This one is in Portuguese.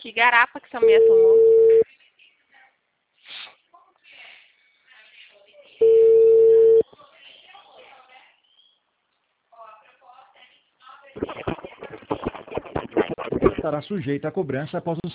Que garapa que essa mulher tomou. Estará sujeita a cobrança após o